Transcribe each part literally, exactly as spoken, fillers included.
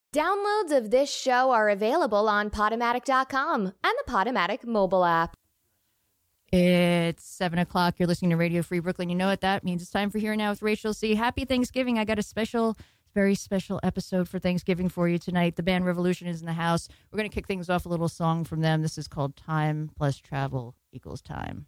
Downloads of this show are available on Podomatic dot com and the Podomatic mobile app. It's seven o'clock. You're listening to Radio Free Brooklyn. You know what that means. It's time for Here and Now with Rachel C. Happy Thanksgiving. I got a special, very special episode for Thanksgiving for you tonight. The band Revolution is in the house. We're going to kick things off with a little song from them. This is called Time Plus Travel Equals Time.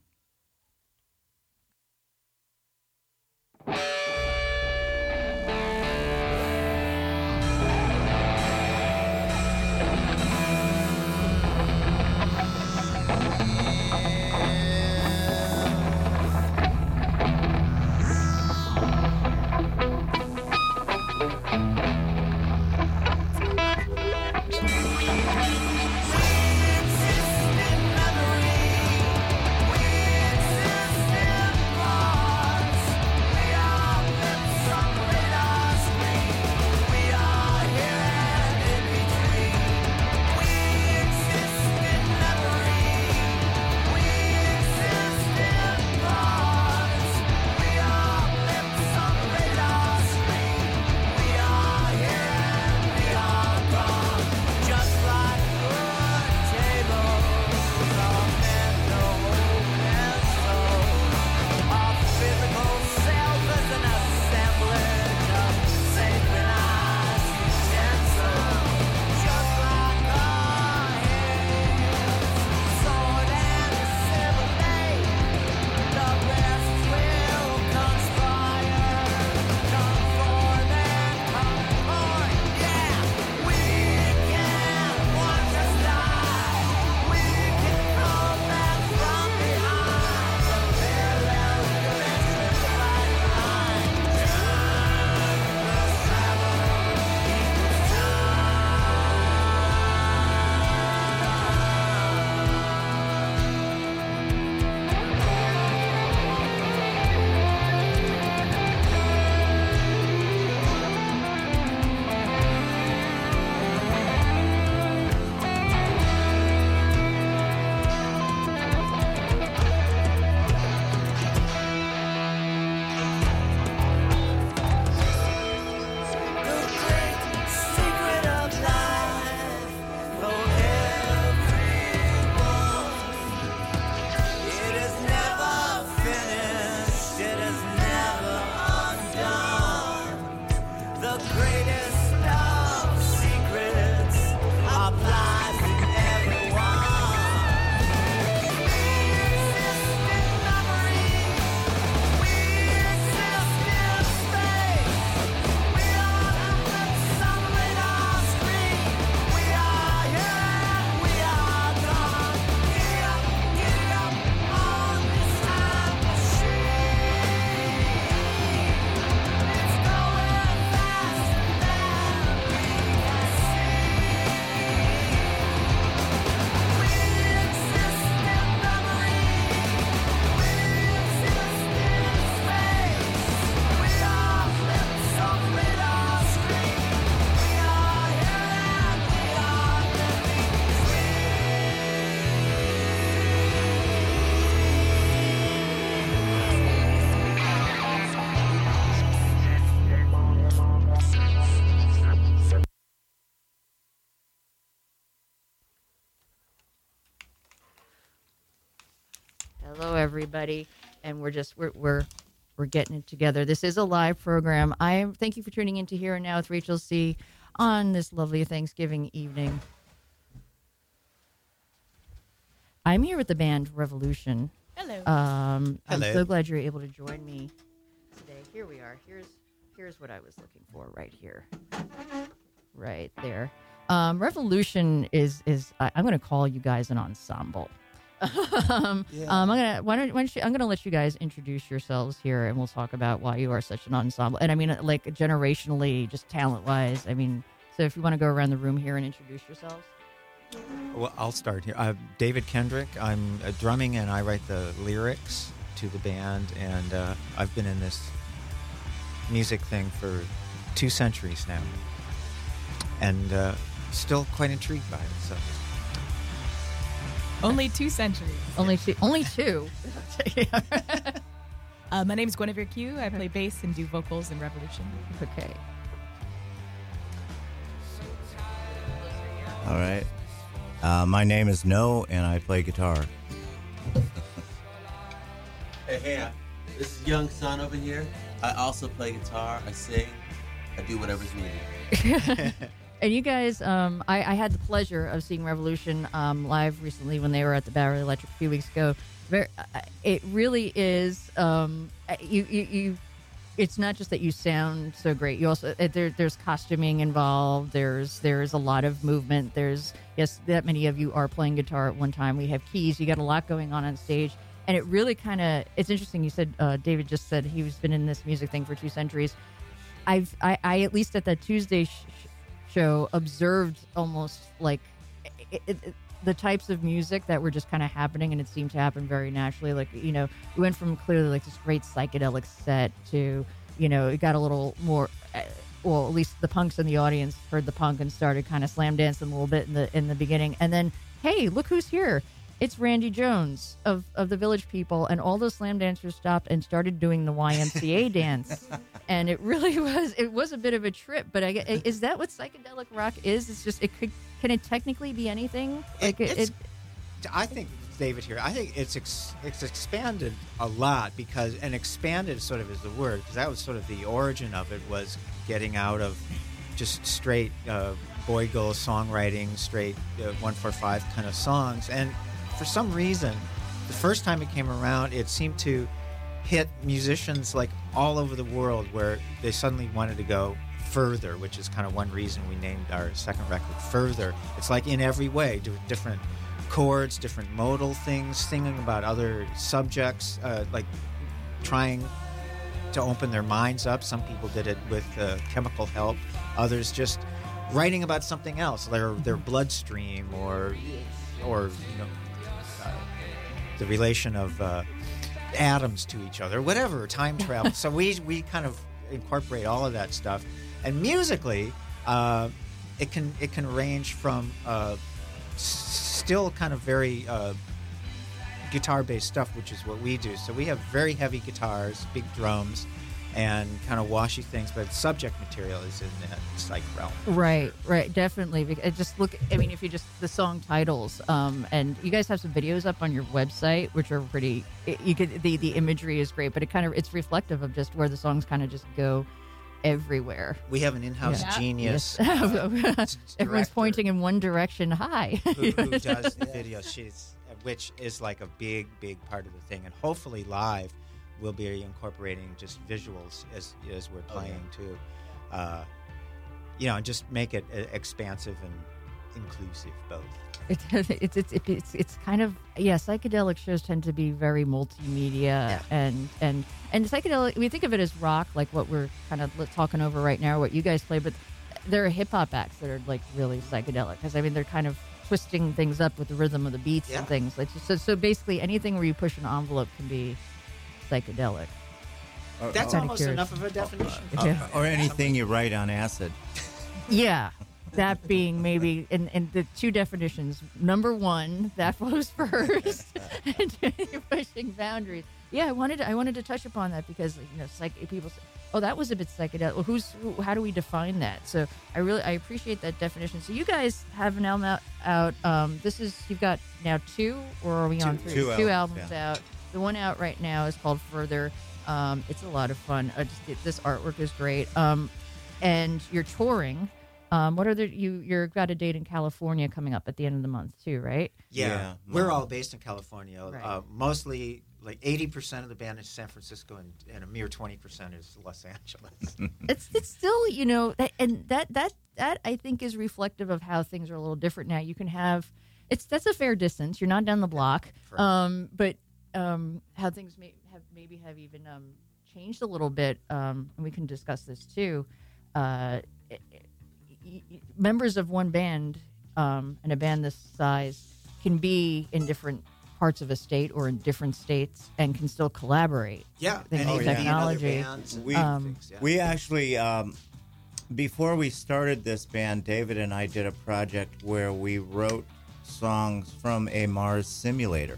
Hello, everybody, and we're just we're we're we're getting it together. This is a live program. I thank you for tuning in to Here and Now with Rachel C. on this lovely Thanksgiving evening. I'm here with the band Revolution. Hello. Um, Hello. I'm so glad you're able to join me today. Here we are. Here's here's what I was looking for right here, right there. Um, Revolution is is I, I'm going to call you guys an ensemble. um, Yeah. um, I'm gonna why don't, why don't you, I'm gonna let you guys introduce yourselves here, and we'll talk about why you are such an ensemble. And I mean, like generationally, just talent wise. I mean, so if you want to go around the room here and introduce yourselves. Well, I'll start here. I'm David Kendrick. I'm uh, drumming and I write the lyrics to the band, and uh, I've been in this music thing for two centuries now, and uh, still quite intrigued by it. So. Only two centuries. Only two. Only two. uh, my name is Guinevere Q. I play bass and do vocals in Revolution. Okay. All right. Uh, my name is No, and I play guitar. Hey, hey, uh, this is Young Son over here. I also play guitar, I sing, I do whatever's needed. And you guys, um, I, I had the pleasure of seeing Revolution um, live recently when they were at the Bowery Electric a few weeks ago. Very, uh, it really is. Um, you, you, you. It's not just that you sound so great. You also uh, there, there's costuming involved. There's there's a lot of movement. There's yes, that many of you are playing guitar at one time. We have keys. You got a lot going on on stage. And it really kind of, it's interesting. You said, uh, David just said he's been in this music thing for two centuries. I've, I, I at least at that Tuesday sh- show, observed almost like it, it, it, the types of music that were just kind of happening, and it seemed to happen very naturally. Like, you know, we went from clearly like this great psychedelic set to, you know, it got a little more, uh, well, at least the punks in the audience heard the punk and started kind of slam dancing a little bit in the in the beginning. And then, hey, look who's here. It's Randy Jones of, of the Village People, and all those slam dancers stopped and started doing the Y M C A dance, and it really was it was a bit of a trip. But I, is that what psychedelic rock is? It's just it could can it technically be anything? Like it, it, it's, it I think David here. I think it's ex, it's expanded a lot because and expanded sort of is the word because that was sort of the origin of it was getting out of just straight uh, boy girl songwriting, straight uh, one four five kind of songs and. For some reason, the first time it came around, it seemed to hit musicians like all over the world where they suddenly wanted to go further, which is kind of one reason we named our second record Further. It's like in every way, different chords, different modal things, singing about other subjects, uh, like trying to open their minds up. Some people did it with uh, chemical help. Others just writing about something else, their their bloodstream or, or you know, the relation of uh, atoms to each other, whatever, time travel. So we we kind of incorporate all of that stuff, and musically, uh, it can it can range from uh, s- still kind of very uh, guitar-based stuff, which is what we do. So we have very heavy guitars, big drums, and kind of washy things, but subject material is in that psych realm. right, right, definitely. Bec- it just look. I mean, if you just the song titles, um, and you guys have some videos up on your website, which are pretty. It, you could the the imagery is great, but it kind of it's reflective of just where the songs kind of just go everywhere. We have an in-house Yeah. genius. Yes. uh, Everyone's director pointing in one direction. Hi. who, who does the video. She's which is like a big, big part of the thing, and hopefully live. We'll be incorporating just visuals as as we're playing Okay. too, uh, you know, and just make it uh, expansive and inclusive both. It, it's it's it's it's it's kind of yeah. Psychedelic shows tend to be very multimedia Yeah. and and and psychedelic. We think of it as rock, like what we're kind of talking over right now, what you guys play. But there are hip hop acts that are like really psychedelic because I mean they're kind of twisting things up with the rhythm of the beats Yeah. and things. Like so, so basically anything where you push an envelope can be psychedelic. Or, That's or, Kinda almost curious. enough of a definition. Yeah. or anything you write on acid. Yeah, that being maybe in, in the two definitions. Number one, that flows first, and you're pushing boundaries. Yeah, I wanted to, I wanted to touch upon that because you know, psych, people say, "Oh, that was a bit psychedelic." Well, who's who, how do we define that? So I really I appreciate that definition. So you guys have an album out. out um, this is you've got now two, or are we on Two- three? two albums, albums yeah. out. The one out right now is called Further. Um, it's a lot of fun. Uh, just, it, this artwork is great. Um, and you're touring. Um, what are the you? You're got a date in California coming up at the end of the month too, right? Yeah, Yeah. we're all based in California. Right. Uh, mostly, like eighty percent of the band is San Francisco, and, and a mere twenty percent is Los Angeles. It's it's still you know, that, and that that that I think is reflective of how things are a little different now. You can have it's that's a fair distance. You're not down the block, Correct. um, but um, how things may have maybe have even um, changed a little bit, um, and we can discuss this too. Uh, it, it, y- y- members of one band um, and a band this size can be in different parts of a state or in different states and can still collaborate. Yeah, Thanks and to even be in other technology. bands and We- Um, things, yeah. We actually, um, before we started this band, David and I did a project where we wrote songs from a Mars simulator.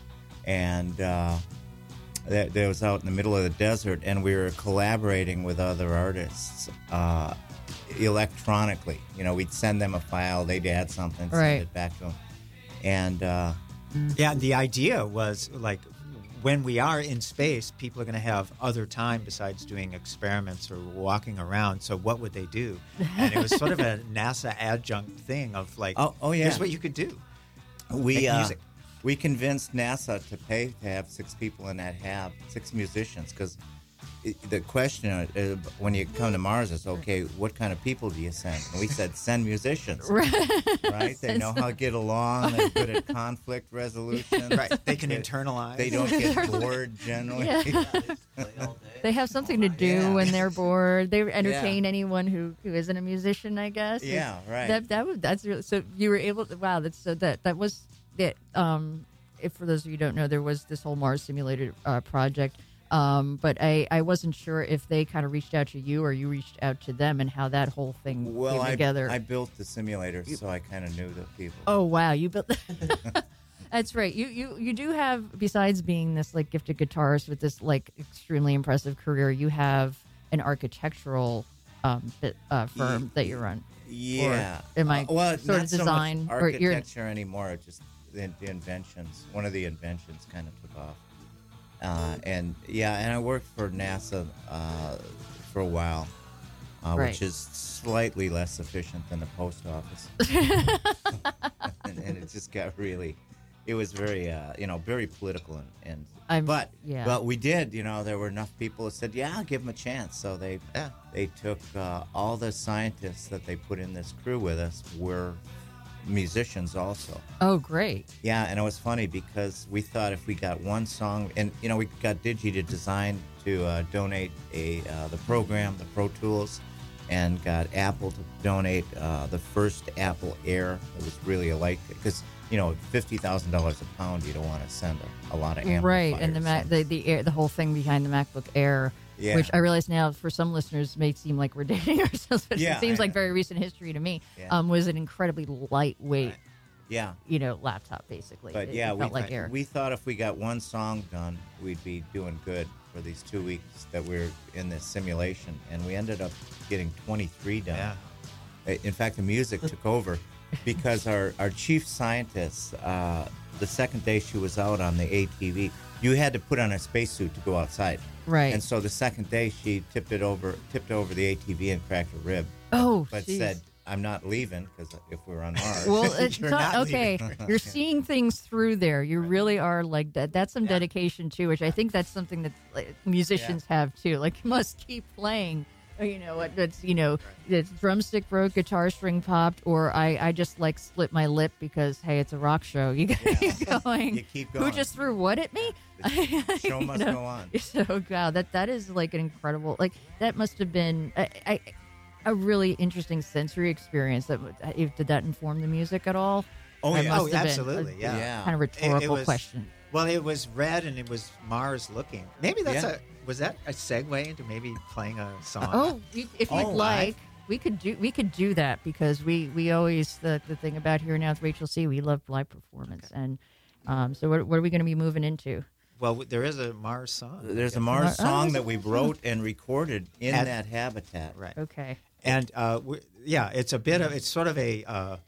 And uh, that, that was out in the middle of the desert, and we were collaborating with other artists. Uh, electronically. You know, we'd send them a file, they'd add something, send Right. it back to them. And uh, Yeah, and the idea was like when we are in space, people are going to have other time besides doing experiments or walking around. So what would they do? And it was sort of a NASA adjunct thing of like, Oh- oh, yeah. here's what you could do. we Make uh, music. we convinced NASA to pay to have six people in that hab, six musicians, because the question uh, when you come to Mars is, okay, what kind of people do you send? And we said, send musicians. Right? They know how to get along. They're good at conflict resolution. Right. They can internalize. They don't get bored generally. Yeah. Yeah, they just play all day. They have something to do Yeah. when they're bored. They entertain anyone who, who isn't a musician, I guess. Yeah, right. That that was that's really, so you were able to, wow, that's so that that was it. Um, if for those of you who don't know, there was this whole Mars simulator uh, project. Um, but I, I wasn't sure if they kind of reached out to you or you reached out to them and how that whole thing Well, came I, together. I built the simulator, so I kind of knew the people. Oh wow, you built. That's right. You you you do have, besides being this like gifted guitarist with this like extremely impressive career, you have an architectural um bit, uh, firm that you run. Yeah. am I Uh, well, sort not of so much design, or you're- architecture anymore. Just the, the inventions. One of the inventions kind of took off. Uh, and yeah, and I worked for NASA uh, for a while, uh, Right. which is slightly less efficient than the post office. and, and it just got really, it was very, uh, you know, very political. And, and I'm- but yeah. but we did, you know, there were enough people that said, yeah, I'll give them a chance. So they Yeah. they took uh, all the scientists that they put in this crew with us were musicians also. Oh great. Yeah, and it was funny because we thought if we got one song, and you know, we got Digi to design to uh, donate a uh, the program, the Pro Tools, and got Apple to donate uh, the first Apple Air. It was really a light because you know, fifty thousand dollars a pound. You don't want to send a, a lot of amplifiers. Right, and the Mac, the the, air, the whole thing behind the MacBook Air, Yeah. which I realize now for some listeners may seem like we're dating ourselves, but Yeah, it seems I like know. very recent history to me. Yeah. Um, was an incredibly lightweight, Right. Yeah. you know, laptop basically. But It- yeah, it we, felt like air. we thought if we got one song done, we'd be doing good for these two weeks that we are in this simulation. And we ended up getting twenty-three done. Yeah. Uh, In fact, the music took over because our, our chief scientist, uh, the second day she was out on the A T V, you had to put on a spacesuit to go outside. Right. And so the second day she tipped it over, tipped over the A T V and cracked a rib. Oh, But geez. said, I'm not leaving because if we're on Mars. Well, it's You're not, not okay. leaving. You're seeing things through there. You really are like that. That's some dedication too, which I think that's something that like, musicians have too. Like, you must keep playing. You know what? It's you know, it's drumstick broke, guitar string popped, or I I just like split my lip because hey, it's a rock show. You gotta keep going. You keep Who going. just threw what at me? The show You must know? go on. So wow, that that is like an incredible. Like that must have been I, I, a really interesting sensory experience. That if did that inform the music at all? Oh, That yeah. must Oh, have been absolutely, a yeah. Yeah. kind of It- it rhetorical was- question. Well, it was red and it was Mars looking. Maybe that's Yeah. a was that a segue into maybe playing a song? Oh, you, if you'd Oh, like, I- we could do we could do that because we we always the the thing about here now with Rachel C. We love live performance, and um, so what, what are we going to be moving into? Well, there is a Mars song. There's a Mar- Mars oh, song there's that a we Mars song. wrote and recorded in At- that habitat. Right. Okay, And uh, we, yeah, it's a bit of it's sort of a uh,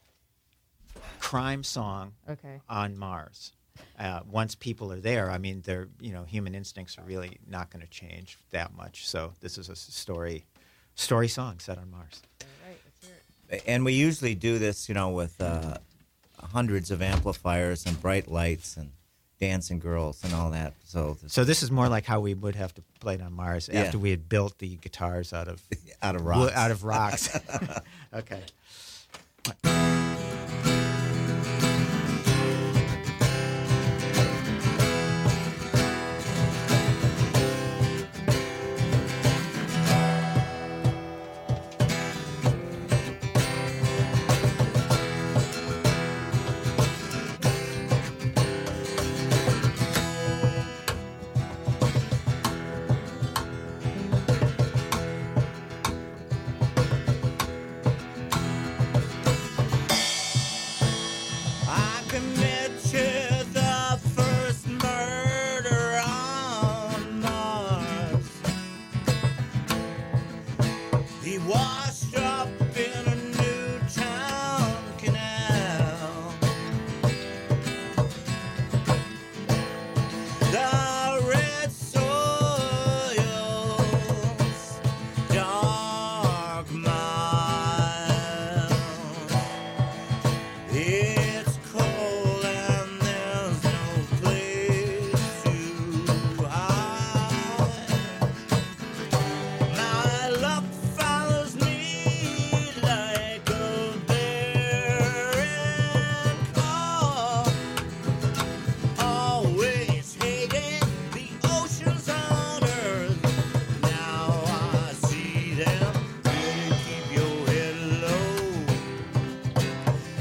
crime song okay. on Mars. Uh, once people are there, I mean, their you know human instincts are really not going to change that much. So this is a s- story, story song set on Mars. And we usually do this, you know, with uh, hundreds of amplifiers and bright lights and dancing girls and all that. So, this, So this is more like how we would have to play it on Mars Yeah. after we had built the guitars out of out of wood- rocks. out of rocks. Okay.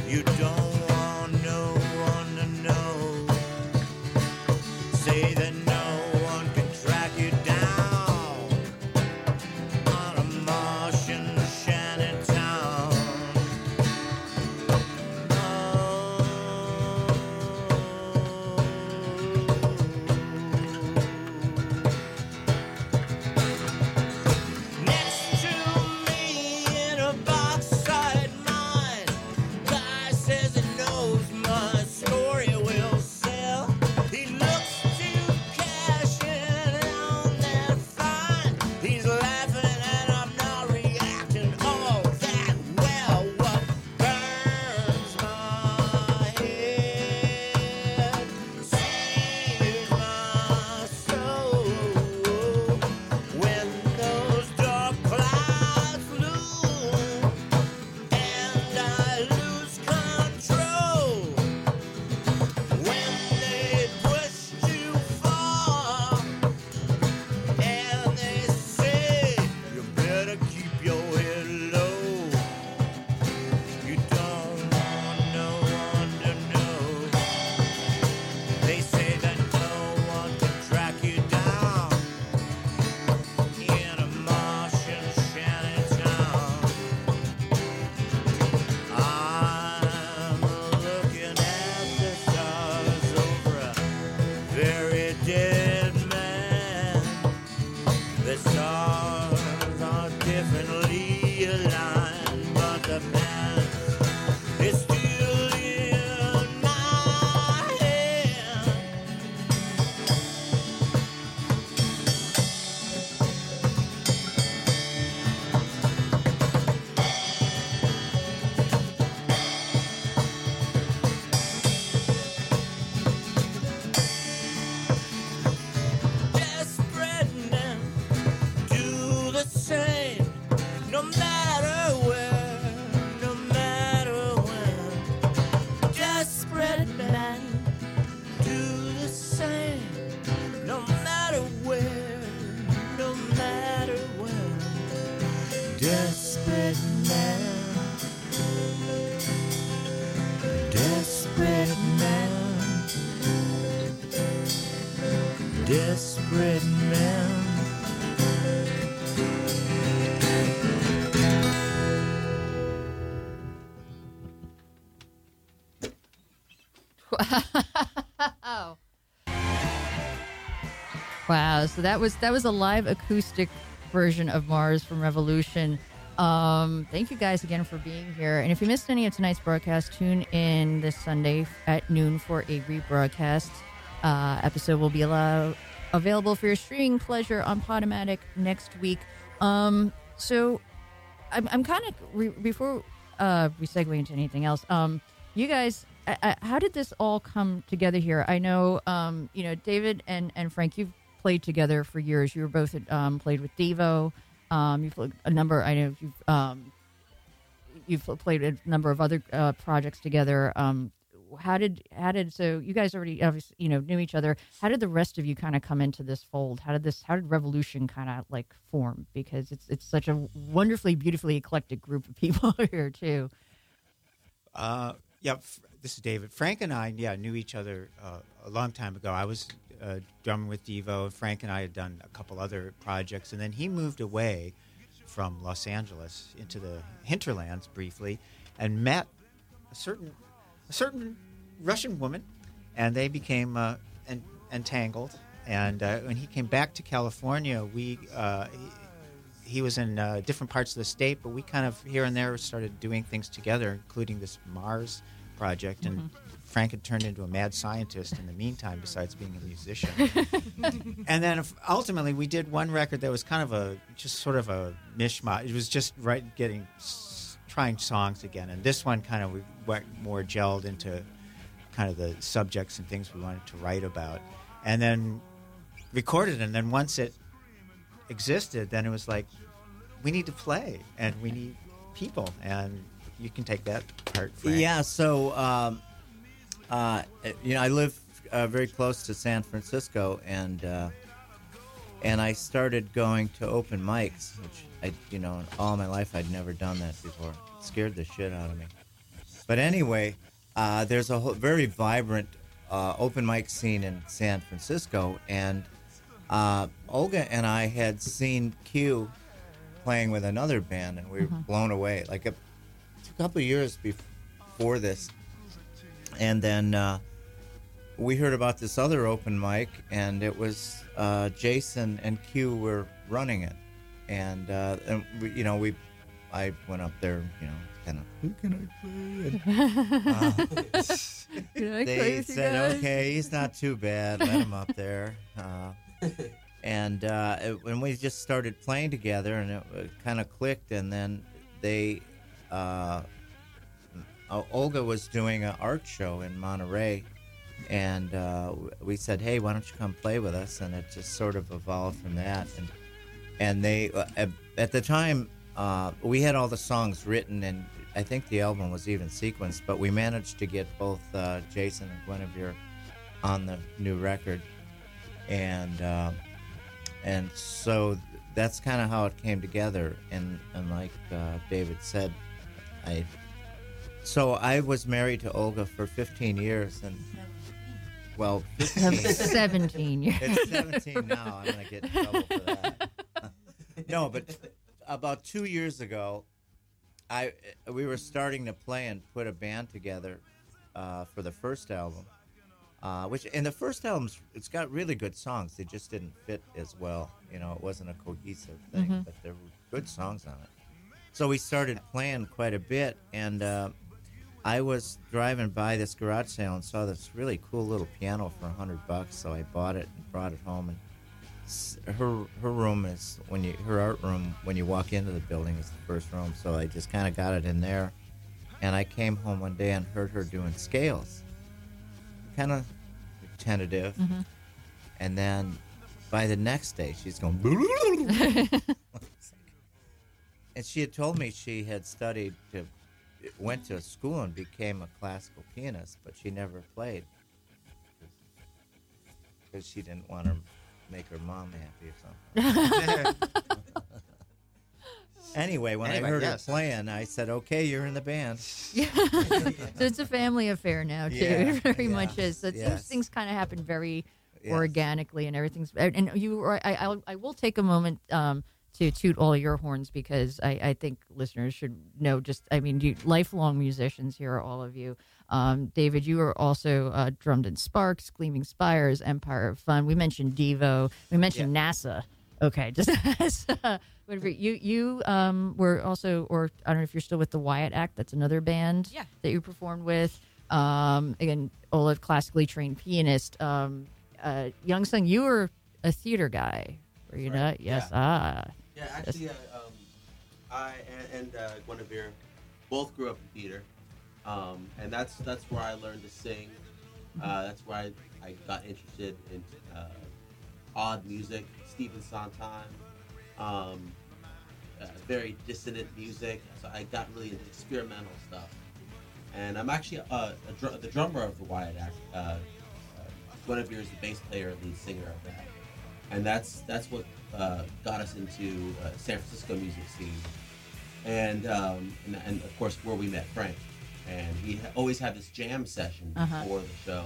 You don't want no one to know. Say that no one can track you down on a Martian shanty town. Next to me in a bauxite mine, guy says he knows my story will sell. He looks to cash in on that fine. He's laughing and I'm not reacting all that well. What burns my head sears my soul when those dark clouds loom and I lose control. When they push too far and they say you better keep your head low. You don't want no one to know. They say that no one can track you down in a Martian shanty town. I'm looking at the stars over a very dead man. The stars are differently aligned, but the past is still in my hand. Desperate men do the same, no matter where, no matter when. Desperate men do the same, no matter where, no matter when. Desperate men, desperate men, desperate men. Wow. Wow. So that was that was a live acoustic version of Mars from Revolution. Um, thank you guys again for being here. And if you missed any of tonight's broadcast, tune in this Sunday at noon for a rebroadcast. Uh, episode will be allow- available for your streaming pleasure on Podomatic next week. Um, so I'm, I'm kind of re- before uh, we segue into anything else. Um, you guys, I, I, how did this all come together here? I know, um, you know, David and, and Frank, you've played together for years. You were both um, played with Devo. Um, you've played a number. I know you've um, you've played a number of other uh, projects together. Um, how did how did so you guys already obviously you know knew each other? How did the rest of you kind of come into this fold? How did this how did Revolution kind of like form? Because it's it's such a wonderfully beautifully eclectic group of people here too. Uh, yeah, f- this is David. Frank and I, yeah, knew each other uh, a long time ago. I was uh, drumming with Devo. Frank and I had done a couple other projects, and then he moved away from Los Angeles into the hinterlands briefly, and met a certain a certain Russian woman, and they became uh, en- entangled. And uh, when he came back to California, we uh, he, he was in uh, different parts of the state, but we kind of here and there started doing things together, including this Mars project. And Mhm. Frank had turned into a mad scientist in the meantime, besides being a musician. And then if- ultimately, we did one record that was kind of a just sort of a mishmash. It was just right getting s- trying songs again, and this one kind of we went more gelled into kind of the subjects and things we wanted to write about, and then recorded it. And then once it existed, then it was like we need to play and we need people, and you can take that part, Frank. Yeah, so um, uh, you know, I live uh, very close to San Francisco, and uh, and I started going to open mics, which I, you know, all my life I'd never done that before. It scared the shit out of me. But anyway, uh, there's a whole, very vibrant uh, open mic scene in San Francisco, and uh, Olga and I had seen Q playing with another band, and we were Mm-hmm. blown away. Like a, a couple of years before this, and then uh, we heard about this other open mic, and it was uh, Jason and Q were running it, and, uh, and we, you know, we, I went up there, you know, kind of, who can I play? And, uh, Can I play they with you said, guys? okay, he's not too bad. Let him up there. Uh, and uh, it, when we just started playing together, and it, it kind of clicked, and then they, uh, uh, Olga was doing an art show in Monterey, and uh, we said, hey, why don't you come play with us? And it just sort of evolved from that. And and they, uh, at, at the time, uh, we had all the songs written, and I think the album was even sequenced, but we managed to get both uh, Jason and Guinevere on the new record. And uh, and so that's kind of how it came together. And, and like uh, David said, I so I was married to Olga for fifteen years, and well, fifteen. seventeen years. It's seventeen now. I'm gonna get in trouble for that. No, but about two years ago, I we were starting to play and put a band together uh, for the first album. Uh, which in the first album, it's got really good songs. They just didn't fit as well. You know, it wasn't a cohesive thing, Mm-hmm. but there were good songs on it. So we started playing quite a bit, and uh, I was driving by this garage sale and saw this really cool little piano for a hundred bucks. So I bought it and brought it home. And s- her her room is when you her art room when you walk into the building is the first room. So I just kind of got it in there, and I came home one day and heard her doing scales. Kind of tentative, Mm-hmm. and then by the next day she's going and she had told me she had studied to went to school and became a classical pianist, but she never played because she didn't want to make her mom happy or something. Anyway, when Anyway, I heard yes. her playing, I said, okay, you're in the band. So it's a family affair now, too. Yeah, It very yeah, much is. So yes. those things kind of happen very Yes. organically, and everything's. And you, I, I, I will take a moment um, to toot all your horns, because I, I think listeners should know. Just, I mean, you lifelong musicians here are all of you. Um, David, you are also uh, drummed in Sparks, Gleaming Spires, Empire of Fun. We mentioned Devo. We mentioned NASA. Okay, just as uh, whatever. You you um, were also, or I don't know if you're still with the Wyatt Act. That's another band Yeah. that you performed with. Um, again, Ola, classically trained pianist. Um, uh, Young Sung, you were a theater guy, were you Right, not? Yes. yeah. Ah. Yeah, actually, I, um, I and, and uh, Guinevere both grew up in theater, um, and that's that's where I learned to sing. Uh, that's where I, I got interested in uh, odd music, Stephen Sondheim, um, uh, very dissonant music. So I got really into experimental stuff. And I'm actually uh, a dr- the drummer of the Wyatt Act. Uh, uh, Guinevere is the bass player and lead singer of that. And that's that's what uh, got us into uh, San Francisco music scene. And, um, and and of course where we met Frank. And he ha- always had this jam session Uh-huh. before the show.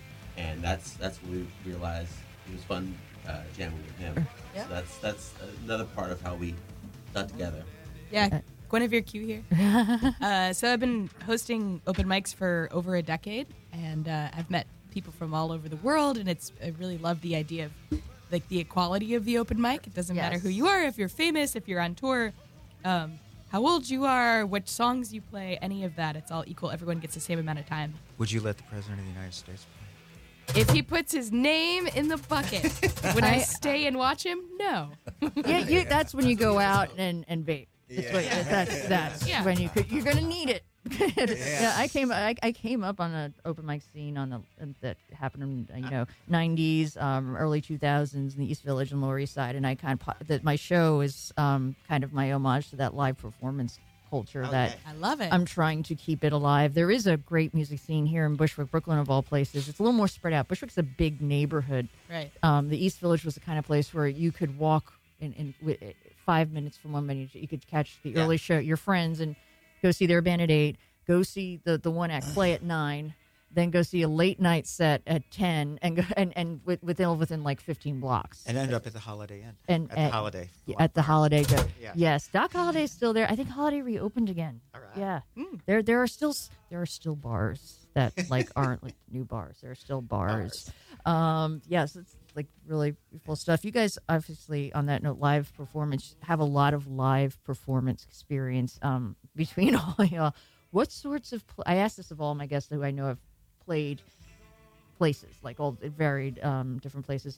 And that's that's when we realized it was fun uh, jamming with him. Yeah. So that's that's another part of how we got together. Yeah, Guinevere Q here. uh, so I've been hosting open mics for over a decade, and uh, I've met people from all over the world, and it's I really love the idea of like the equality of the open mic. It doesn't matter Yes. who you are, if you're famous, if you're on tour, um, how old you are, what songs you play, any of that. It's all equal. Everyone gets the same amount of time. Would you let the president of the United States If he puts his name in the bucket, would I I- stay and watch him? No. Yeah, you, that's when you go out and, and vape. That's, what, that's, that's Yeah. when you could, you're going to need it. Yeah, I came I, I came up on an open mic scene on the that happened in you know nineties, um, early two thousands in the East Village and Lower East Side, and I kind of that my show is um, kind of my homage to that live performance culture that I love it. I'm trying to keep it alive. There is a great music scene here in Bushwick, Brooklyn, of all places. It's a little more spread out. Bushwick's a big neighborhood. right. Um, the East Village was the kind of place where you could walk in, in wi- five minutes from one venue. You could catch the Yeah. early show, your friends, and go see their band at eight. go see the, the one act play at nine, then go see a late night set at ten, and go, and and with, within within like fifteen blocks, And end up at the Holiday Inn. and at and- the Holiday. at the Holiday. Go, Yeah. Yes, Doc Holiday's still there. I think Holiday reopened again. All right. Yeah, there there are still s- there are still bars that like aren't like new bars. There are still bars. Um, yes, it's like really beautiful stuff. You guys, obviously, on that note, live performance have a lot of live performance experience. Um, between all y'all, what sorts of pl- I asked this of all my guests who I know have played places, like all varied um, different places.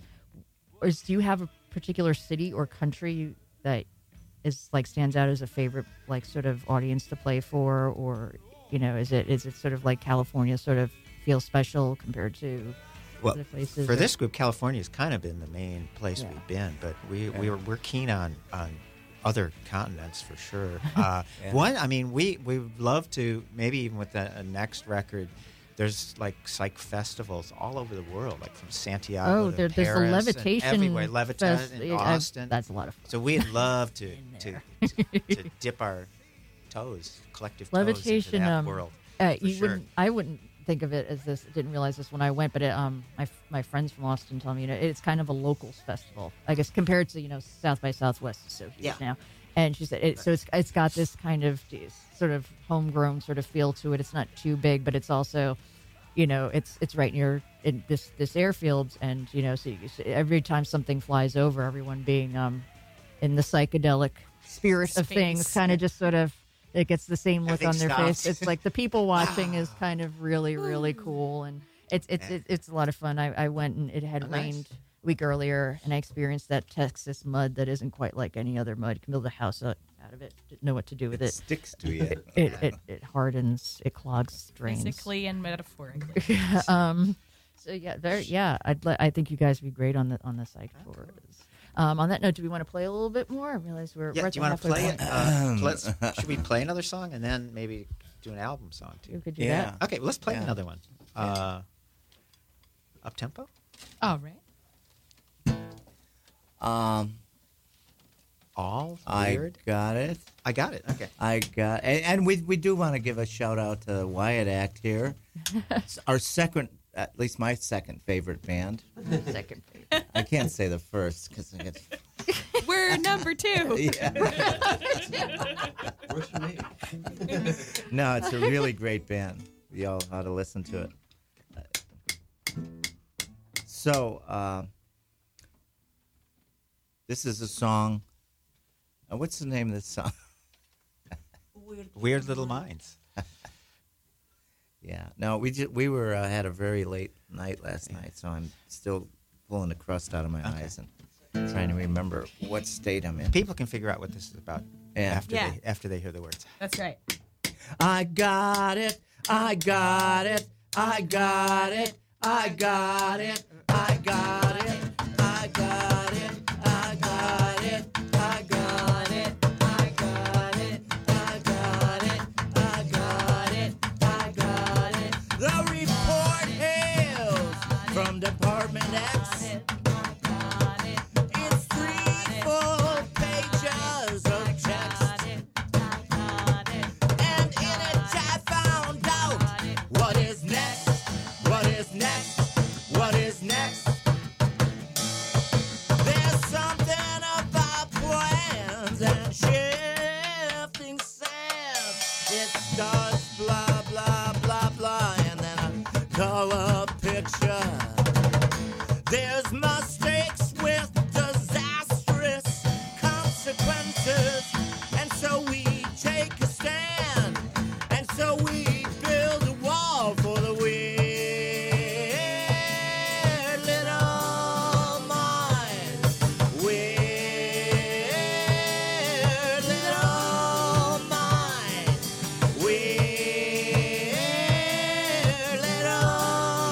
Is, do you have a particular city or country that is like stands out as a favorite, like sort of audience to play for, or you know, is it is it sort of like California sort of feels special compared to Well, other places? for or- this group, California's kind of been the main place Yeah. we've been, but we we were, we're keen on on other continents for sure. Uh, Yeah. One, I mean, we we would love to maybe even with the uh, next record. There's like psych festivals all over the world, like from Santiago Oh, to there, there's Paris the and levitation. everywhere, Levitation fest- in yeah, I've- Austin. That's a lot of fun. So we'd love to to, to to dip our toes, collective toes Levitation. into that um, world. uh, for you sure. wouldn't. I wouldn't think of it as this. Didn't realize this when I went, but it, um, my my friends from Austin tell me, you know, it's kind of a locals festival. I guess compared to you know South by Southwest is so huge Yeah. now. And she said, it, so it's it's got this kind of sort of homegrown sort of feel to it. It's not too big, but it's also, you know, it's it's right near in this this airfield, and you know, so you, so every time something flies over, everyone being um in the psychedelic spirit of Space. things, kind of just sort of it gets the same look Everything on their stops. face. It's like the people watching is kind of really really cool, and it's it's Yeah. it, it's a lot of fun. I, I went and it had Oh, nice. rained a week earlier, and I experienced that Texas mud that isn't quite like any other mud. You can build a house out out of it. Didn't know what to do with It it. sticks to you. It, it it hardens. It clogs drains. Physically and metaphorically. um, so yeah, very yeah. I'd le- I think you guys would be great on the on the psych tours. Um, on that note, do we want to play a little bit more? I realize we're Yeah, we're at do you the want to halfway play it? point. Uh, let's, should we play another song and then maybe do an album song You too? could do Yeah. that. Okay, well, let's play Yeah. another one. Uh, up tempo. All right. Um, All I weird. got it. I got it. Okay. I got, and, and we we do want to give a shout out to Wyatt Act here. It's our second, at least my second favorite band. Second favorite. I can't say the first because I get. We're number two. Yeah. What's your name? No, it's a really great band. Y'all ought to listen to it. So, uh, this is a song. Uh, what's the name of this song? Weird Little Minds. Yeah. No, we just, we were uh, had a very late night last night, so I'm still pulling the crust out of my Okay. eyes and trying to remember what state I'm in. People can figure out what this is about Yeah. after Yeah. they after they hear the words. That's right. I got it. I got it. I got it. I got it. I got it. I got it. I got it. I got it. I got it. I got it. I got it. I got it. The report hails from Department X. It's three full pages of text. And in it I found out what is next, what is next, what is next. There's something about plans and shifting sands. It starts blah, blah, blah, blah, and then a color picture. There's mistakes with disastrous consequences. And so we take a stand. And so we build a wall for the weird little mind. Weird little mind. Weird little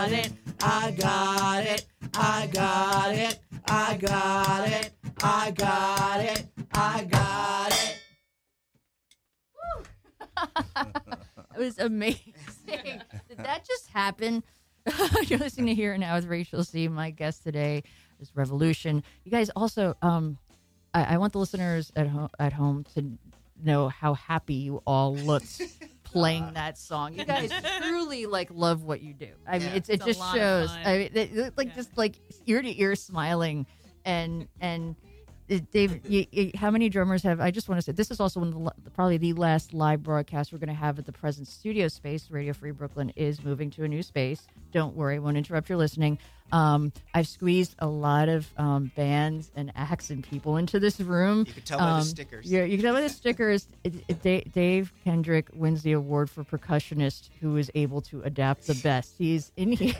got it. I got it. I got it. I got it. I got it. I got it. It was amazing. Did that just happen? You're listening to Here and Now with Rachel C. My guest today is Revolution. You guys also, um, I, I want the listeners at home at home to know how happy you all looked playing that song. You guys truly like love what you do. I mean, Yeah, it's, it it's a just lot of shows. fun. I mean, it, it- like Yeah. just like ear to ear smiling, and and. uh, Dave, you, you, how many drummers have? I just want to say this is also one of the, la- probably the last live broadcast we're going to have at the present studio space. Radio Free Brooklyn is moving to a new space. Don't worry, I won't interrupt your listening. Um, I've squeezed a lot of um, bands and acts and people into this room. You can tell by the Um, stickers. Yeah, you can tell by the stickers. It, it, Da- Dave Kendrick wins the award for percussionist who is able to adapt the best. He's in here.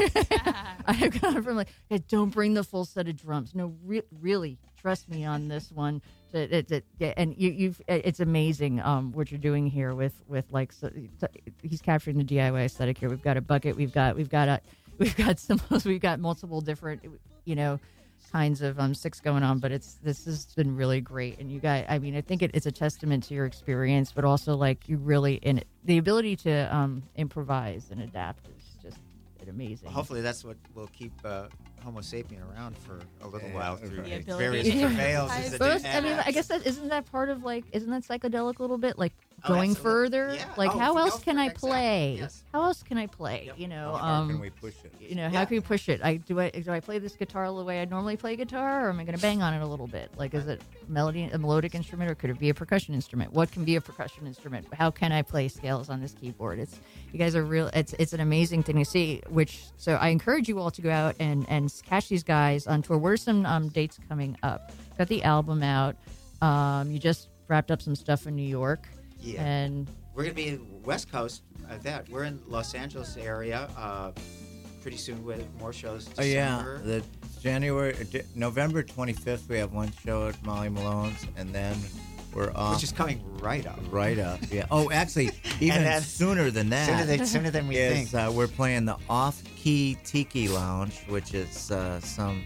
I have gone from like, hey, don't bring the full set of drums. No, re- really, trust me on this one. It, it, it, yeah, and you, you've it's amazing um, what you're doing here with with like so, he's capturing the D I Y aesthetic here. We've got a bucket. We've got we've got a we've got some we've got multiple different you know kinds of um sticks going on, but it's this has been really great. And you guys, I mean, I think it, it's a testament to your experience, but also like you really in it, the ability to um improvise and adapt is just amazing. Hopefully, that's what will keep uh, Homo sapien around for a little Yeah, while through right. The various ability to travails. improvise. as the But day I mean, I passes. guess that isn't that part of like isn't that psychedelic a little bit like Oh, going absolutely. further? Yeah. Like Oh, how for- else oh, can for- I exactly. play? Yes. How else can I play? Yep. You know, How um, can we push it? you know, how Yeah. can we push it? I do I do I play this guitar the way I normally play guitar, or am I going to bang on it a little bit? Like, is it melody a melodic instrument, or could it be a percussion instrument? What can be a percussion instrument? How can I play scales on this keyboard? It's you guys are real. It's it's an amazing thing to see. Which so I encourage you all to go out and and catch these guys on tour. What are some um, dates coming up? Got the album out. Um, you just wrapped up some stuff in New York, Yeah. and We're going to be in West Coast. Uh, that we're in Los Angeles area. Uh, pretty soon with more shows. Oh yeah, December. the January, uh, di- November twenty-fifth, we have one show at Molly Malone's, and then we're off which is coming right up. right up. Yeah. Oh, actually, even then- sooner than that. Sooner than, sooner than we is think. uh, we're playing the Off-Key Tiki Lounge, which is uh, some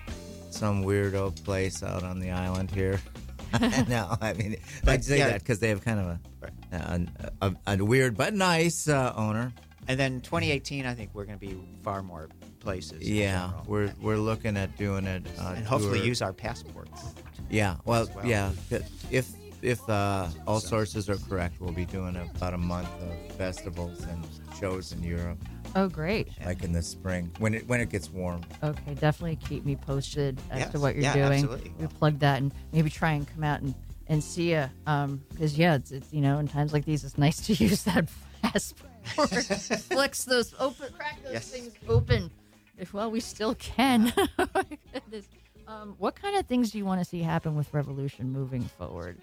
some weirdo place out on the island here. No, I mean, I say yeah. that because they have kind of a Right. a, a, a weird but nice uh, owner. And then twenty eighteen, I think we're going to be far more places. in Yeah, general. we're we're looking at doing it. Uh, and hopefully tour. use our passports. Yeah, well, as well. yeah. If if uh, all So- sources are correct, we'll be doing about a month of festivals and shows in Europe, oh great. like in the spring when it when it gets warm. Okay, definitely keep me posted as Yes. to what you're Yeah, doing. absolutely. We plug that and maybe try and come out and, and see you. Um, because yeah, it's, it's you know, in times like these, it's nice to use that passport, flex those open, crack those Yes. things open. If well, we still can. Oh my goodness. Um, what kind of things do you want to see happen with Revolution moving forward?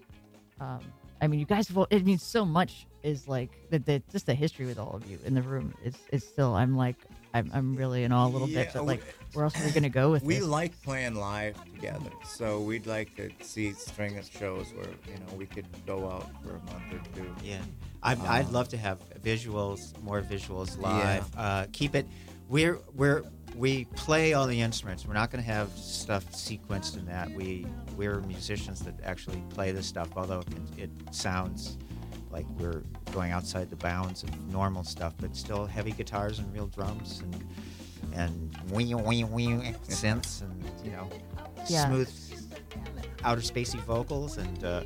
Um, I mean, you guys have. It means so much. Is like that. The, just the history with all of you in the room is is still. I'm like. I'm, I'm really in awe a little bit. Yeah, But like, we- where else are we gonna go with We this? like playing live together, so we'd like to see string of shows where you know we could go out for a month or two. Yeah, I'd, I'd Uh, love to have visuals, more visuals live. Uh, keep it. We're we're we play all the instruments. We're not going to have stuff sequenced in that. We we're musicians that actually play this stuff. Although it, can- it sounds like we're going outside the bounds of normal stuff, but still heavy guitars and real drums and and wing wing wing synths and you know Yeah. smooth outer spacey vocals and. Uh,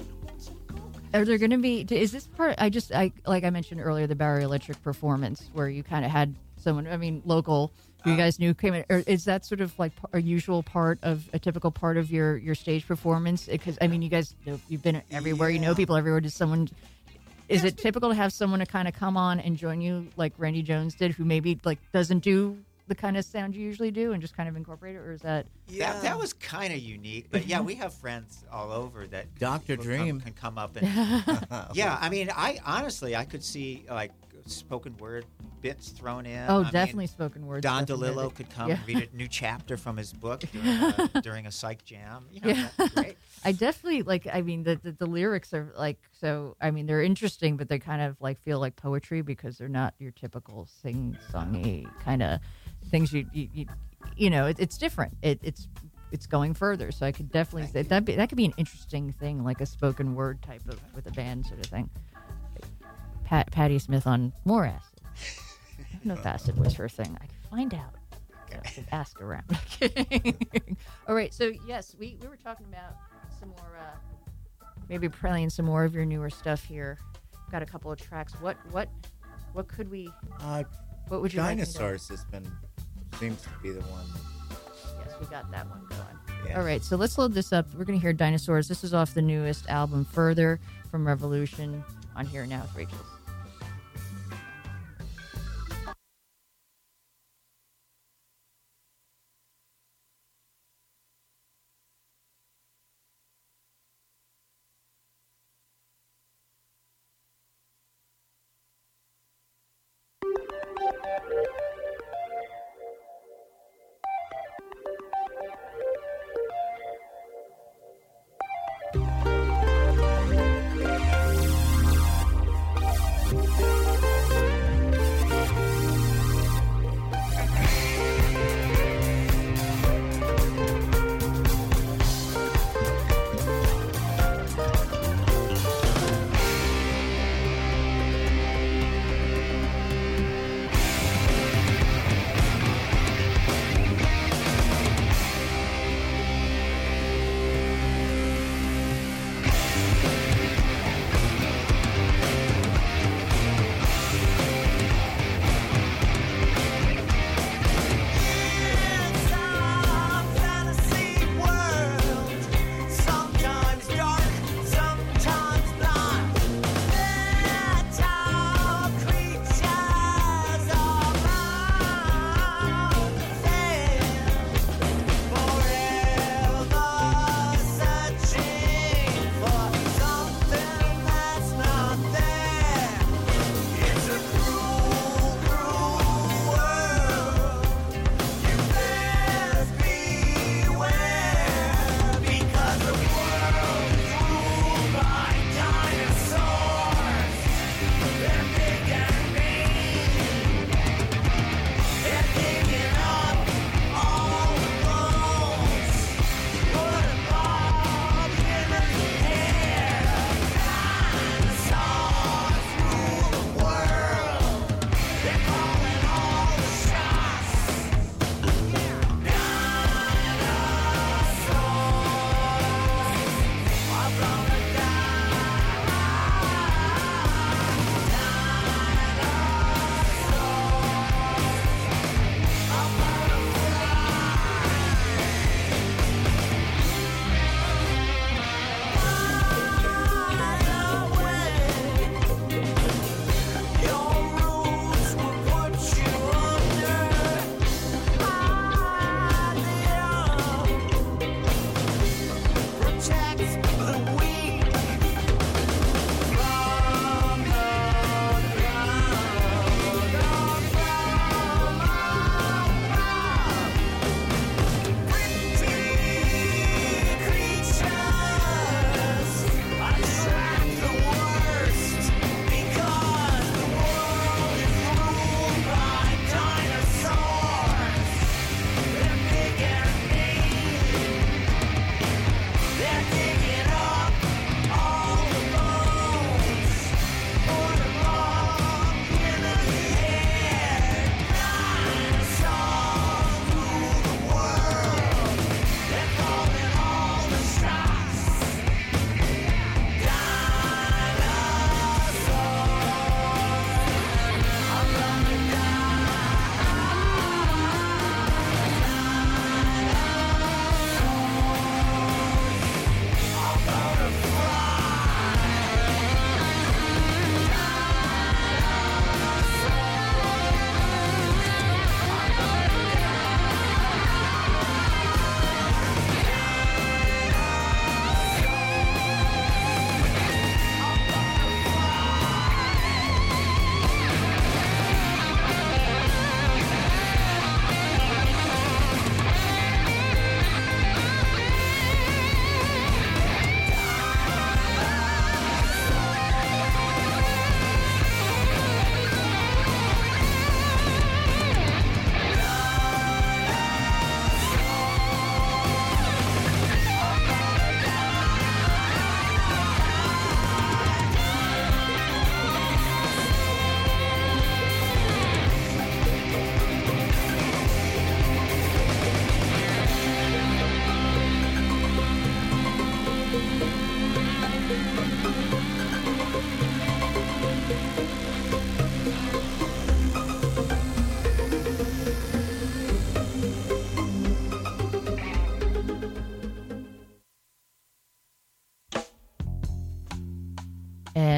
Are there going to be? Is this part? I just, I like I mentioned earlier, the Barry Electric performance where you kind of had someone. I mean, local. Who you guys knew came in. Or is that sort of like a usual part of a typical part of your your stage performance? Because I mean, you guys, you know, you've been everywhere. You know Yeah. people everywhere. Does someone? Is it typical to have someone to kind of come on and join you, like Randy Jones did, who maybe like doesn't do the kind of sound you usually do and just kind of incorporate it, or is that? That, that was kind of unique, but yeah, we have friends all over that Doctor will Dream. come, can come up and yeah. I mean, I honestly, I could see like spoken word bits thrown in. Oh, I mean, definitely spoken words. Don definitely. DeLillo could come Yeah. and read a new chapter from his book during a, during a psych jam. You know, Yeah. that's great. I definitely like. I mean, the, the the lyrics are like so. I mean, they're interesting, but they kind of like feel like poetry because they're not your typical sing-songy kind of things. You you you, you know, it, it's different. It, it's it's going further. So I could definitely say that that could be an interesting thing, like a spoken word type of with a band sort of thing. Pat, Patti Smith on more acid. I don't know if acid was her thing. I could find out. So I could ask around. All right. So yes, we, we were talking about some more, uh, maybe playing some more of your newer stuff here. Got a couple of tracks. What what what could we? Uh, What would you like me to- Dinosaurs has been seems to be the one. Yes, we got that one going. Yeah. All right, so let's load this up. We're going to hear Dinosaurs. This is off the newest album, Further, from Revolution, on Here Now with Rachel.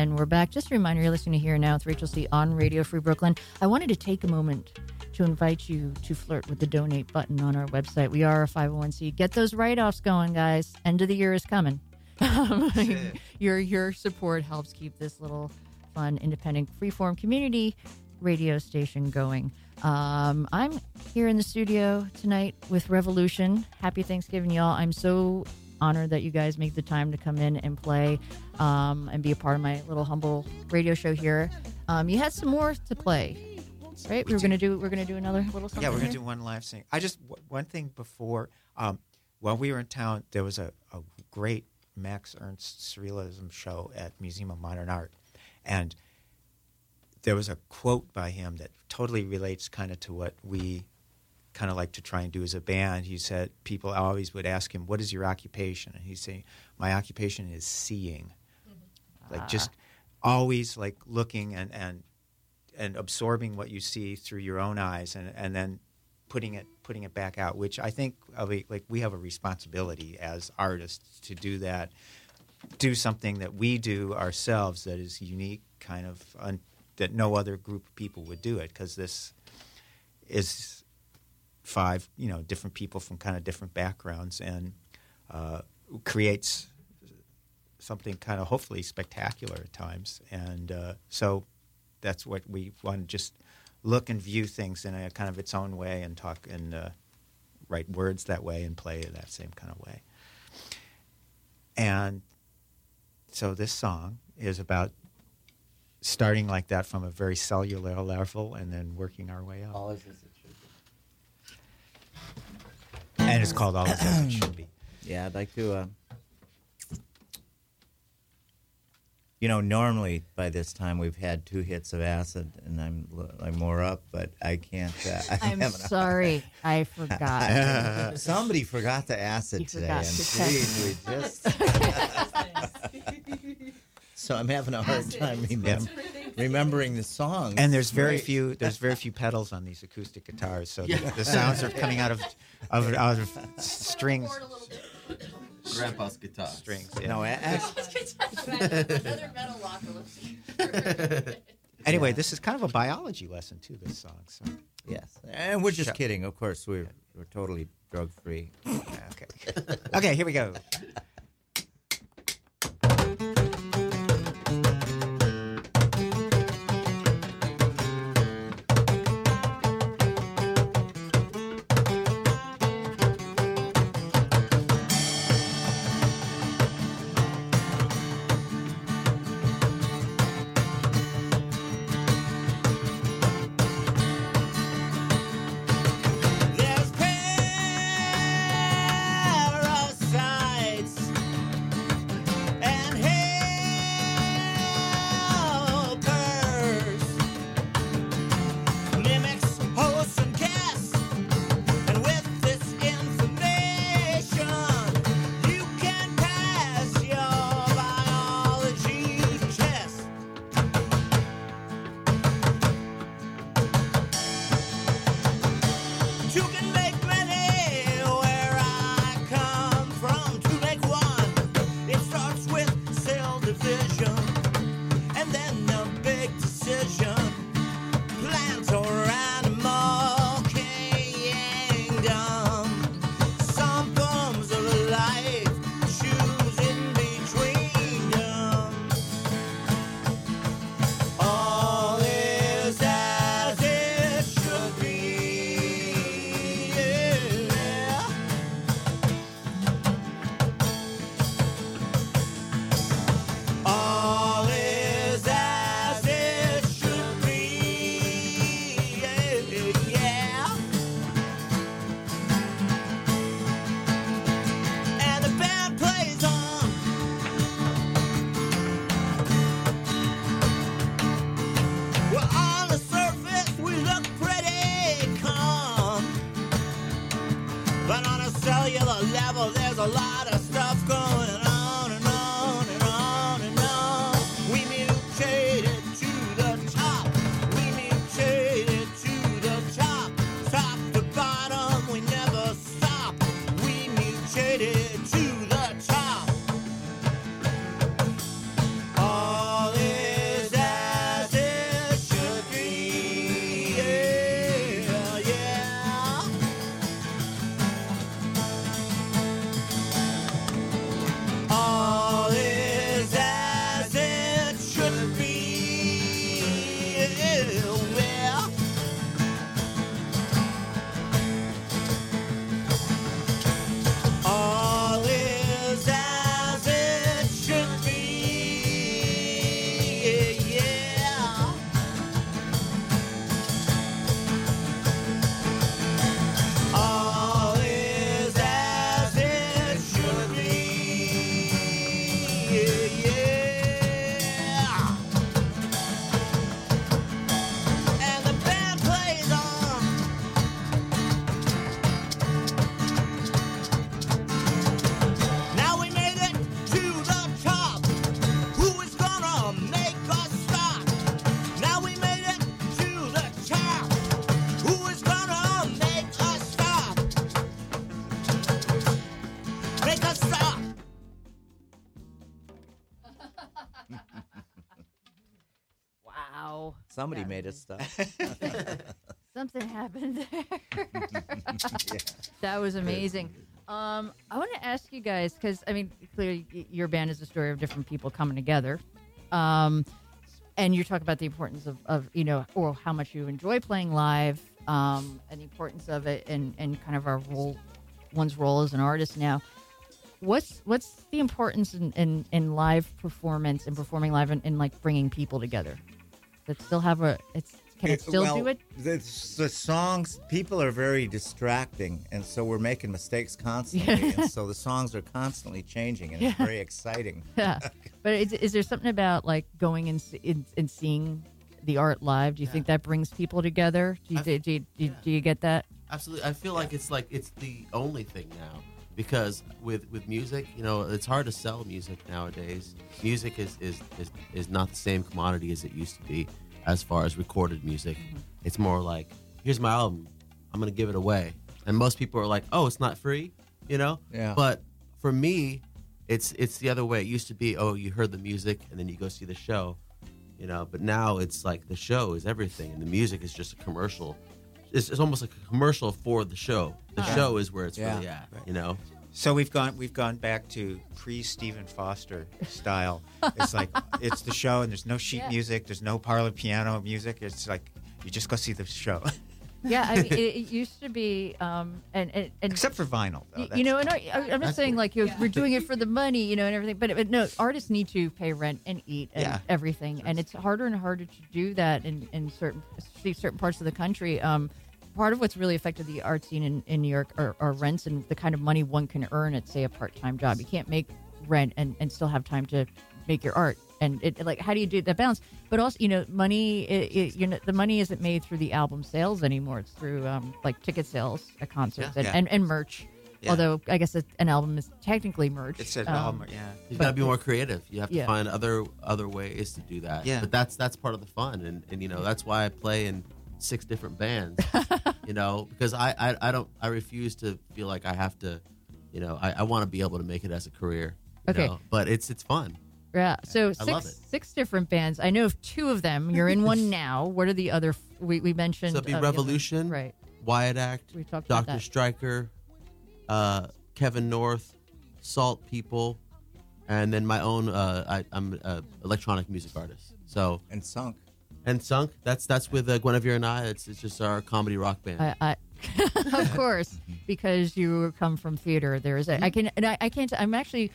And we're back. Just a reminder, you're listening to Here Now with Rachel C. on Radio Free Brooklyn. I wanted to take a moment to invite you to flirt with the donate button on our website. We are a five oh one c. Get those write-offs going, guys. End of the year is coming. your your support helps keep this little fun, independent, freeform community radio station going. Um, I'm here in the studio tonight with Revolution. Happy Thanksgiving, y'all. I'm so honored that you guys make the time to come in and play um, and be a part of my little humble radio show here. Um, you had some more to play, right? We, we were gonna do we're gonna do another little something. Yeah, we're gonna here? do one live sing. I just w- one thing before um, while we were in town, there was a, a great Max Ernst surrealism show at Museum of Modern Art, and there was a quote by him that totally relates kind of to what we kind of like to try and do as a band. He said people always would ask him, "What is your occupation?" And he'd say, "My occupation is seeing." Mm-hmm. Like Ah. just always like looking and, and and absorbing what you see through your own eyes, and, and then putting it putting it back out. Which I think uh, we, like we have a responsibility as artists to do that, do something that we do ourselves that is unique, kind of un, that no other group of people would do it, because this is five, you know, different people from kind of different backgrounds, and uh, creates something kind of hopefully spectacular at times. And uh, so that's what we want to just look and view things in a kind of its own way, and talk and uh, write words that way and play in that same kind of way. And so this song is about starting like that from a very cellular level and then working our way up. All is as it should be. And it's called All Is As It Should Be. Yeah, I'd like to. Uh, you know, normally by this time we've had two hits of acid, and I'm I'm more up, but I can't. Uh, I I'm haven't- sorry, I forgot. Somebody forgot the acid You today, forgot and to please, we just. So I'm having a hard time remem- remembering the song. And there's very Great. few there's very few pedals on these acoustic guitars, so the, the sounds are coming out of of, out of strings. Grandpa's guitar. Strings. Yeah. No, a- a- Another metal vocalist. Anyway, this is kind of a biology lesson too. This song. So yes, and we're just Shut- kidding. Of course, we're we're totally drug free. okay. Okay, here we go. There's parasites and helpers, mimics, hosts, and guests. And with this information, you can pass your biology test. You can make many where I come from. To make one, it starts with cell division, and then the big decision: plant or animal kingdom. Some forms of life choose in between them. All is as it should be. Yeah. All is as it should be. Yeah. And the band plays on. Well, on the surface, we look pretty calm. But on a cellular level, there's a lot of stuff going on and on and on and on. We mutated to the top. We mutated to the top. Top to bottom, we never stop. We mutated to the top. All is Somebody Yeah. made us stop. Something happened there. Yeah. That was amazing. Um, I want to ask you guys because I mean, clearly y- your band is a story of different people coming together, um, and you talk about the importance of, of you know, or how much you enjoy playing live, um, and the importance of it, and, and kind of our role, one's role as an artist now. What's what's the importance in, in, in live performance and performing live and, and like bringing people together? That still have a it's. Can it still well, do it? The, the songs, people are very distracting, and so we're making mistakes constantly, and so the songs are constantly changing, and it's very exciting. Yeah, but is, is there something about like going and, se- and, and seeing the art live? Do you think that brings people together? Do you, I've- do, you, do, you, yeah. do you get that? Absolutely. I feel like it's like it's the only thing now because with with music, you know, it's hard to sell music nowadays. Music is is is, is not the same commodity as it used to be as far as recorded music. Mm-hmm. It's more like, here's my album, I'm going to give it away. And most people are like, "Oh, it's not free," you know? Yeah. But for me, it's it's the other way. It used to be, "Oh, you heard the music and then you go see the show." You know, but now it's like the show is everything and the music is just a commercial. It's, it's almost like a commercial for the show. The show is where it's Yeah. really at, you know? So we've gone we've gone back to pre Stephen Foster style. It's like it's the show and there's no sheet Yeah. music, there's no parlor piano music. It's like you just go see the show. Yeah, I mean, it, it used to be, um, and, and, and Except for vinyl, though. Y- you know, and I, I, I'm not That's saying cool. like you know, we're doing it for the money, you know, and everything. But, but no, artists need to pay rent and eat and Yeah. everything, and it's harder and harder to do that in, in certain especially certain parts of the country. Um, part of what's really affected the art scene in, in New York are, are rents and the kind of money one can earn at, say, a part-time job. You can't make rent and, and still have time to make your art. And it, like, how do you do that balance? But also, you know, money. It, it, you know, the money isn't made through the album sales anymore. It's through um, like ticket sales at concerts Yeah. and, Yeah. and, and merch. Yeah. Although I guess it, an album is technically merch. It's an Um, album, yeah. You But- got to be more creative. You have to Yeah. find other other ways to do that. Yeah. But that's that's part of the fun, and, and you know that's why I play in six different bands. You know, because I, I I don't I refuse to feel like I have to. You know, I, I want to be able to make it as a career. you Okay. know, But it's it's fun. Yeah. So I love six it. six different bands. I know of two of them. You're in one now. What are the other? f- We we mentioned So it'd be uh, the other- Revolution, right? Wyatt Act, We talked about Doctor that. Stryker, uh, Kevin North, Salt People, and then my own. Uh, I, I'm an electronic music artist. So And Sunk. and Sunk. That's that's with uh, Guinevere and I. It's it's just our comedy rock band. I, I of course, because you come from theater. There is a, I can and I, I can't. I'm actually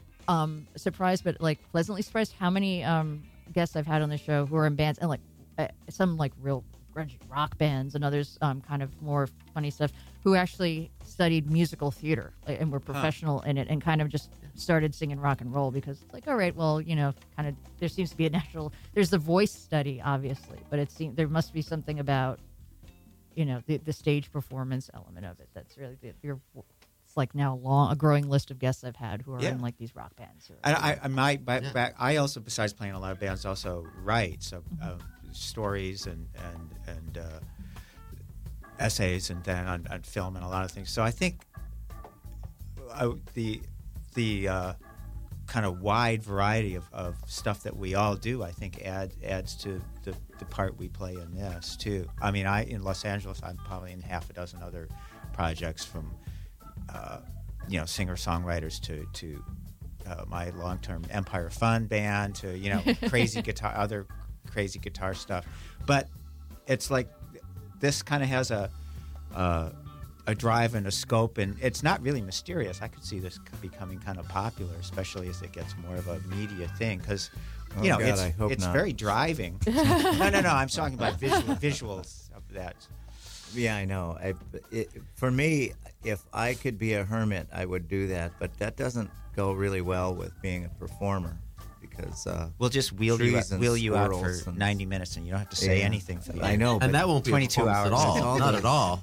um, surprised, but like pleasantly surprised how many um, guests I've had on the show who are in bands and like uh, some like real grungy rock bands and others um, kind of more funny stuff who actually studied musical theater like, and were professional in it and kind of just started singing rock and roll because it's like, all right, well, you know, kind of there seems to be a natural. There's the voice study, obviously, but it seems there must be something about you know the, the stage performance element of it that's really the, you're it's like now a long a growing list of guests I've had who are Yeah. in like these rock bands or, And I, I my back, Yeah. back, I also, besides playing a lot of bands, also write so uh, stories and and and uh, essays and then on, on film and a lot of things. So I think I, the the uh, kind of wide variety of, of stuff that we all do, I think, add, adds to the, the part we play in this too. I mean, I in Los Angeles, I'm probably in half a dozen other projects from uh, you know singer songwriters to to uh, my long term Empire Fun band to you know crazy guitar, other crazy guitar stuff. But it's like this kind of has a. Uh, a drive and a scope, and it's not really mysterious. I could see this becoming kind of popular, especially as it gets more of a media thing, because you Oh, know God, it's I hope it's not. very driving. no, no, no. I'm talking about visual, visuals of that. Yeah, I know. I, it, for me, if I could be a hermit, I would do that. But that doesn't go really well with being a performer because uh, We'll just wheel you trees and wheel you out for squirrels and- ninety minutes, and you don't have to say Yeah. anything for the I know, but and that won't be twenty-two a performance hours. at all. It's all Not the- at all.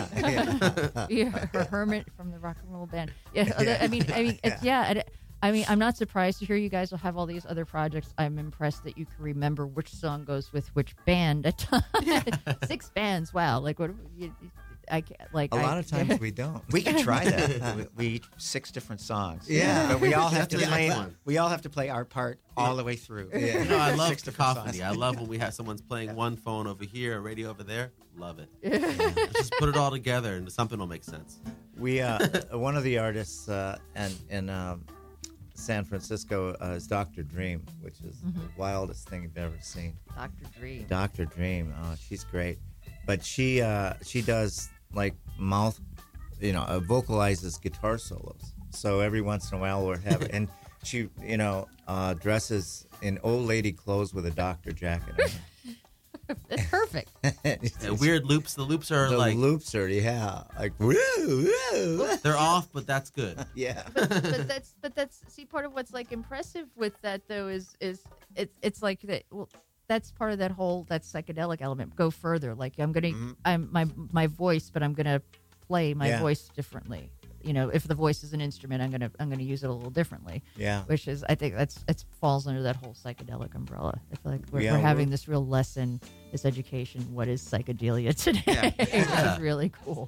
yeah, her hermit from the rock and roll band. Yeah, other- I mean, I mean, it's, yeah. and it- I mean, I'm not surprised to hear you guys will have all these other projects. I'm impressed that you can remember which song goes with which band at time. Six bands, wow! Like what? You, I can't, like A I, lot of times we don't. We could try that. we, we each six different songs. Yeah. but we all have to That's a play. nice one. We all have to play our part all the way through. Yeah. You know, I love Six different cacophony. songs. I love when we have someone's playing one phone over here, a radio over there. Love it. Let's just put it all together and something will make sense. We uh, one of the artists uh, and in um, San Francisco uh, is Doctor Dream, which is Mm-hmm. the wildest thing you've ever seen. Doctor Dream. Doctor Dream, oh, she's great, but she uh, she does like mouth, you know, uh, vocalizes guitar solos. So every once in a while we're having, and she, you know, uh, dresses in old lady clothes with a doctor jacket on. It's perfect. And weird loops. The loops are The like loops are, yeah, like woo, woo. they're off, but that's good. Yeah. but, but that's but that's see part of what's like impressive with that though is is it's it's like that. Well, that's part of that whole that psychedelic element. Go further. Like I'm gonna Mhm. I'm my my voice, but I'm gonna play my Yeah. voice differently. You know, if the voice is an instrument, I'm gonna I'm gonna use it a little differently. Yeah. Which is I think that's it falls under that whole psychedelic umbrella. I feel like we're, Yeah, we're having we're- this real lesson, this education. What is psychedelia today? Yeah. Which Yeah. is really cool.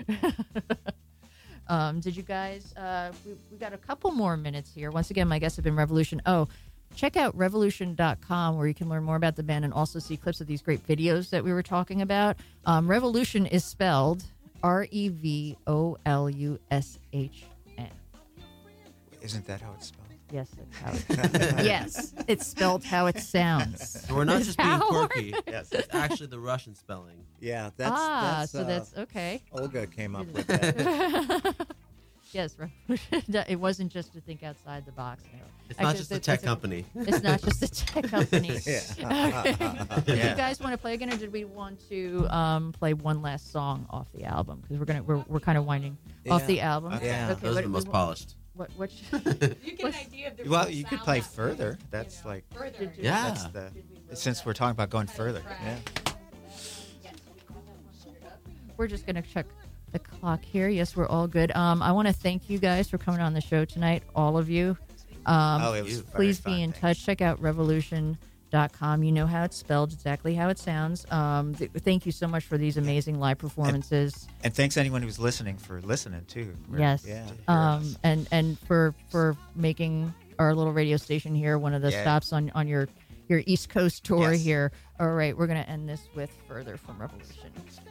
Um, did you guys? Uh, we we got a couple more minutes here. Once again, my guests have been Revolution. Oh, check out revolution dot com where you can learn more about the band and also see clips of these great videos that we were talking about. Um, Revolution is spelled R E V O L U S H N. Isn't that how it's spelled? Yes, that's how it, yes, it's spelled how it sounds. So we're not just being How? quirky. Yes, it's actually the Russian spelling. Yeah. That's, ah, that's, so uh, that's okay. Olga came up with that. Yes, Revolution. It wasn't just to think outside the box. No. It's not Actually, just a it's- tech it's a- company. It's not just a tech company. Yeah. Did Yeah. you guys want to play again, or did we want to um, play one last song off the album? Because we're gonna we're, we're kind of winding off Yeah. the album. Yeah. Those are what, the most what, polished. what, what, You get an idea of the Well, real you could sound play of it, further. That's like further. Did you- Yeah. that's the since we're talking about going further. Yeah. we're just gonna check the clock here. Yes, we're all good. Um, I want to thank you guys for coming on the show tonight, all of you. Um, Oh, it was very please fun, be in thanks. touch. Check out revolution dot com. You know how it's spelled, exactly how it sounds. Um, th- thank you so much for these amazing live performances. And thanks anyone who's listening for listening too. We're- Yes. Yeah. to hear Um, us. and and for for making our little radio station here one of the Yeah. stops on on your your East Coast tour Yes. here. All right, we're gonna end this with Further from Revolution.